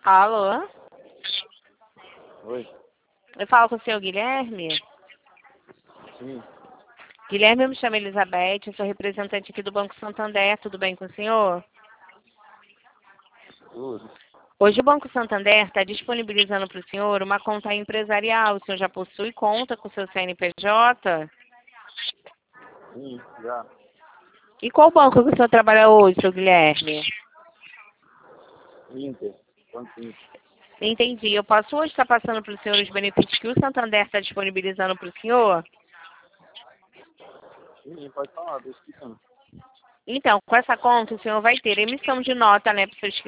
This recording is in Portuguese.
Alô? Oi. Eu falo com o senhor Guilherme? Sim. Guilherme, eu me chamo Elizabeth, eu sou representante aqui do Banco Santander, tudo bem com o senhor? Tudo. Hoje o Banco Santander está disponibilizando para o senhor uma conta empresarial. O senhor já possui conta com o seu CNPJ? Sim, já. E qual banco que o senhor trabalha hoje, seu Guilherme? Inter. Quanto Inter? Entendi. Eu posso hoje estar passando para o senhor os benefícios que o Santander está disponibilizando para o senhor? Sim, pode falar, tô escutando. Então, com essa conta, o senhor vai ter emissão de nota, né, para seus